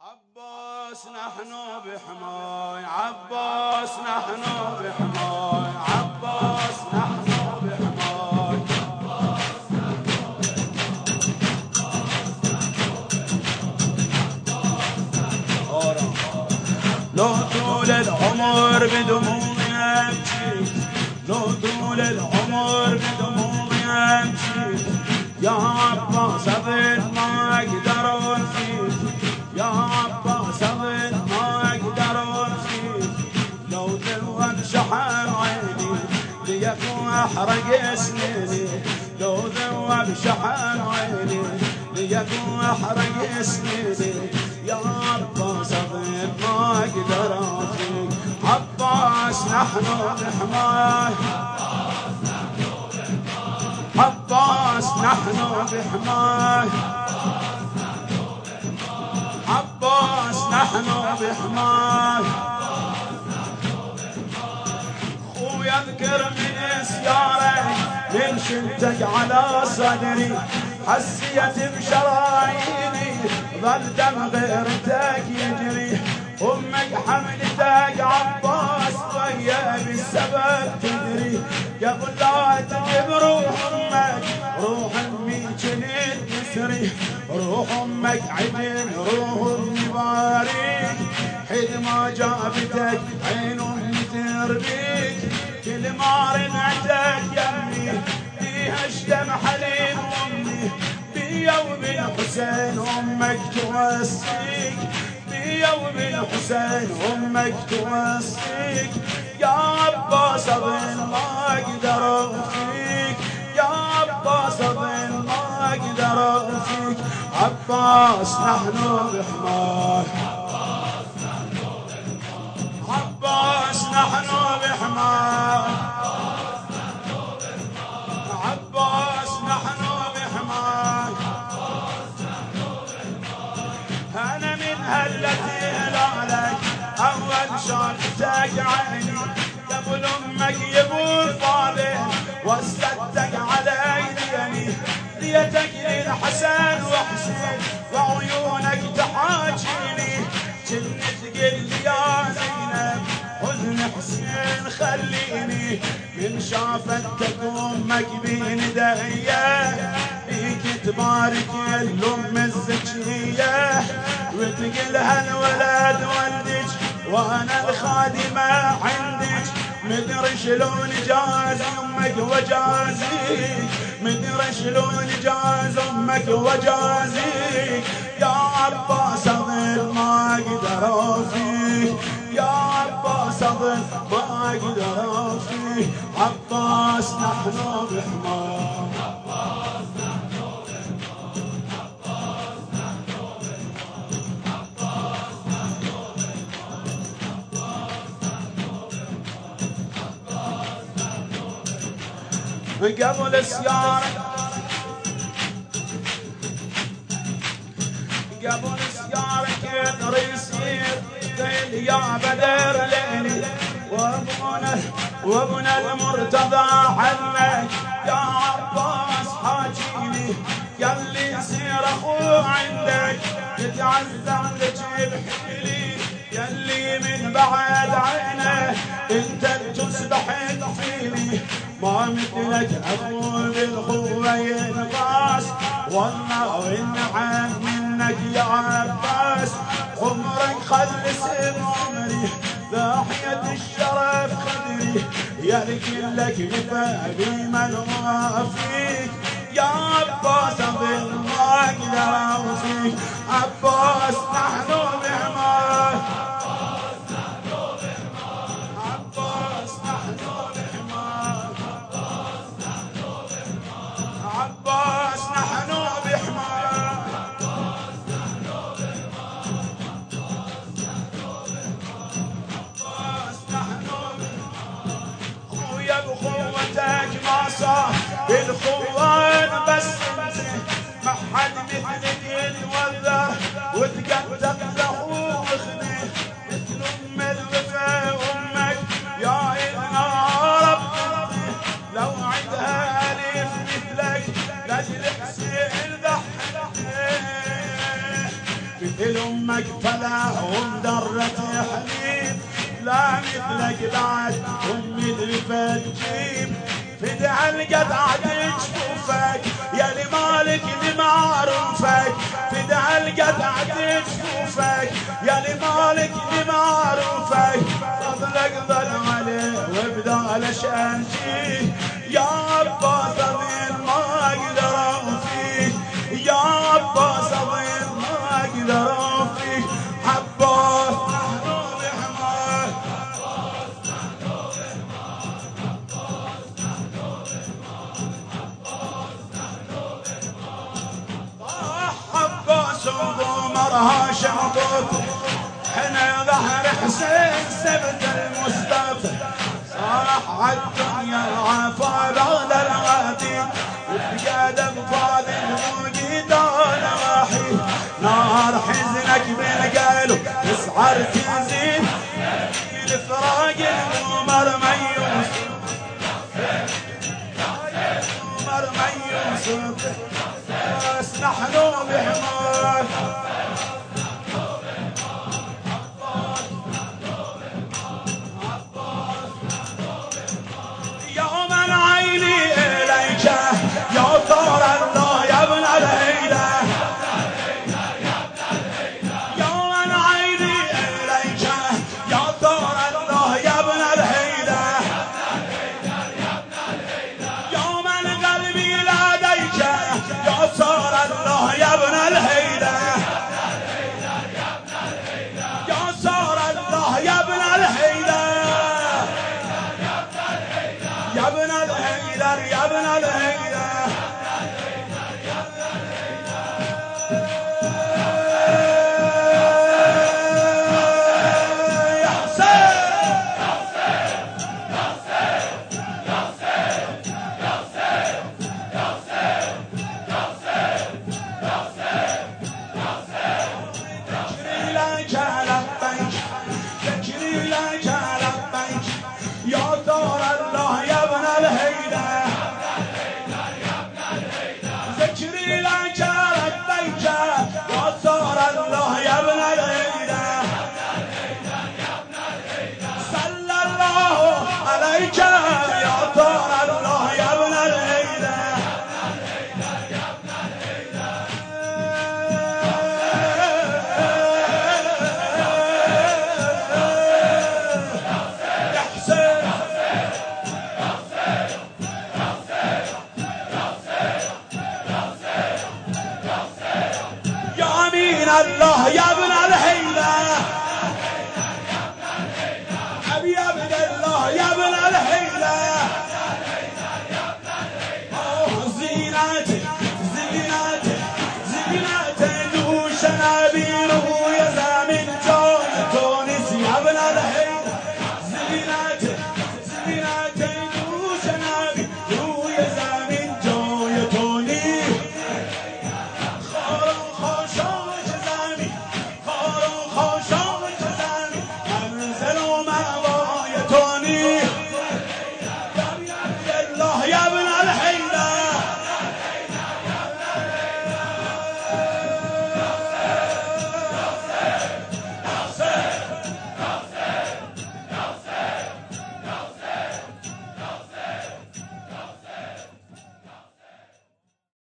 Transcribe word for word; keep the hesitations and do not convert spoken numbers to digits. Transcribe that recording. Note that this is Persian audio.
عباس نحن بحماي، عباس نحن بحماي، عباس نحن بحماي، لو طول العمر بدموعي امشي، لو طول العمر بدموعي امشي، يا عباس اظل ما اقدر انسيك، يا عباس اظل ما اقدر انسيك، لو ذوب شحن عيني ليكون احرق سنيني، لو ذوب شحن عيني ليكون احرق سنيني، يا عباس اظل ما اقدر انسيك، عباس نحن بحماي، عباس نحن بحماي، عباس نحن بحماي، خويا اذكر من سيارك من شلتك على صدري، حسيت بشراييني ظل دم غيرتك يجري، امك حملتك عباس ويا بالسبب تدري، قبل لا تجيب روح امك روح امي جنت تسري، روح امك عدل روح امي باريك، حين ما جابتك عين امي تربيك، كل ما رمعتك يمي فيها الشم حليب امي، بيا وبالحسين امك توصيك، بيا وبالحسين امك توصيك، يا عباس اظن ما اقدر اوفيك، يا عباس اظن ما اقدر اوفيك، عباس نحن بحماي، عباس نحن بحماي، عباس نحن بحماي، انا من هلتي هلالك اول شافتك عيني، قبل امك يبو فاضل وصلتك على يديني، ليتك للحسن وحسين وعيونك تحاجيني، كنت تقل لي يا زينب حزن حسين خليني، من شافتك امك بين دهيه فيك تبارك الام الزكيه، وتقلها الولد ولدك وانا الخادمه عندك، مدري شلون جاز امك وجازيك، مدري شلون جاز امك وجازيك، يا عباس اظل ما اقدر اوفيك، يا عباس اظل ما اقدر اوفيك، عباس نحن بحماي، عباس نحن بحماي، عباس نحن بحماي، عباس نحن بحماي، عباس نحن بحماي، قبل السيارة قبل السيارة كثر يصير قيل يا بدر ليلي، وابونا وابونا المرتضى عنك يا عباس حاجيني، قال لي يصير اخو عندك يتعذب تجيب حيلي، قال لي من بعد عينه انت تصبح فيني، ما مثلك اخو بالخوه ينقاس، والله والنعم منك يا عباس، عمرك خلص بعمري ضاحية الشرف خدري، يا لك نفى بمن وافيك، يا عباس اظل ما اقدر اوفيك، عباس نحن بحماي، عباس نحن بحماي، عباس نحن بحماي، عباس نحن بحماي، خويا بخوتك ما صار بالخوان، بس ما حد مثلك يتوذر وتقدم له وخذي، مثل ام الوفا امك يا النار بتنتي، لو عندها الف مثلك لاجل حسين ضحيت، مثل يمك فلاح ومدرة حليب لا مثلك بعد امي الفت جيب فدع القطعة جفوفك يا لي مالك لمعروفك فدع القطعة جفوفك يا لي مالك لمعروفك فضلك ظل عليه وبدال شانجيه يا عباس اظن ما اقدر فيك يا عباس اظن ما اقدر فيك عباس وضمرها شعبك حنا ظهر حسين سبت المصطفى صاح عالدنيا العفا بعد الغادي وبقدم فاضل وقيدان راحي نار حزنك بالقلب تسعر تزيد الفراق القمر ميوس القمر ميوس بس نحن بحمار يوم العين إليك يا طار الله يا ابن الهيلة يوم العين إليك يا طار الله يا ابن الهيلة يوم القلب لديك يا صار الله يا ابن الهيلة يا صار الله يا ابن الهيلة يا ابن الهيلة يا ابن الهيلة يا حسين يا دار الله يا ابن الهيلة ذكري لك لبيك يا دار الله يا ابن الهيلة صلى الله عليك يا دار الله يا ابن الهيلة الله يا ابن الهيلة